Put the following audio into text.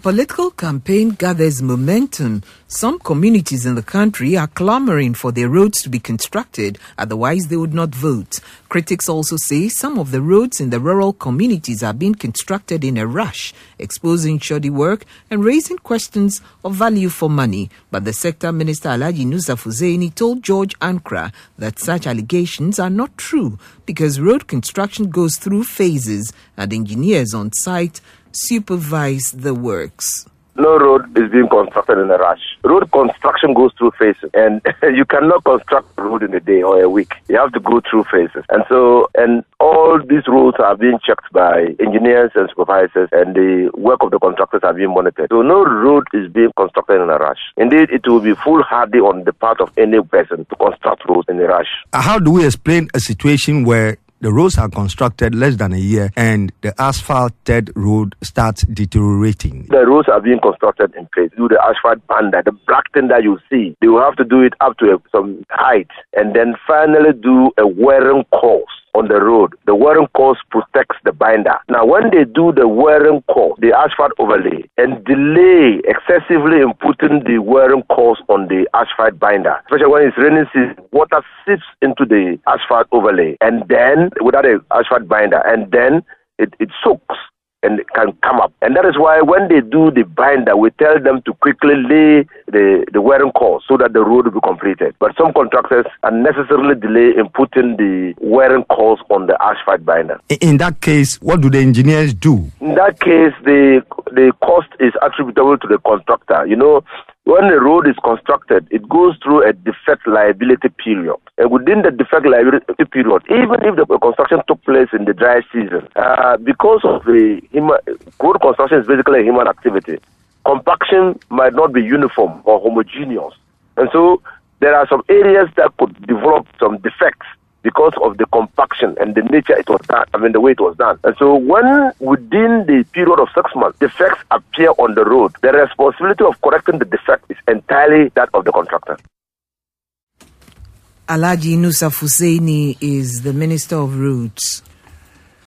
political campaign gathers momentum, some communities in the country are clamoring for their roads to be constructed, otherwise they would not vote. Critics also say some of the roads in the rural communities are being constructed in a rush, exposing shoddy work and raising questions of value for money. But the sector minister Alhaji Nusa Fuseini told George Ankra that such allegations are not true because road construction goes through phases and engineers on site supervise the works. No road is being constructed in a rush. Road construction goes through phases, and you cannot construct a road in a day or a week. You have to go through phases. And all these roads are being checked by engineers and supervisors, and the work of the contractors are being monitored. So no road is being constructed in a rush. Indeed, it will be foolhardy on the part of any person to construct roads in a rush. How do we explain a situation where the roads are constructed less than a year and the asphalted road starts deteriorating? The roads are being constructed in place. Do the asphalt bander, the black thing that you see, they will have to do it up to some height and then finally do a wearing course on the road. The wearing course protects the binder. Now, when they do the wearing course, the asphalt overlay, and delay excessively in putting the wearing course on the asphalt binder, especially when it's raining season, water seeps into the asphalt overlay, and then without an asphalt binder, and then it soaks and it can come up. And that is why when they do the binder, we tell them to quickly lay the wearing course so that the road will be completed. But some contractors unnecessarily delay in putting the wearing course on the asphalt binder. In that case, what do the engineers do? In that case, the cost is attributable to the contractor. You know, when a road is constructed, it goes through a defect liability period. And within the defect liability period, even if the construction took place in the dry season, because of the road construction is basically a human activity, compaction might not be uniform or homogeneous. And so there are some areas that could develop some defects because of the compaction and the nature it was done, the way it was done. And so when within the period of 6 months, defects appear on the road, the responsibility of correcting the defect is entirely that of the contractor. Alhaji Nusa Fuseini is the Minister of Roads.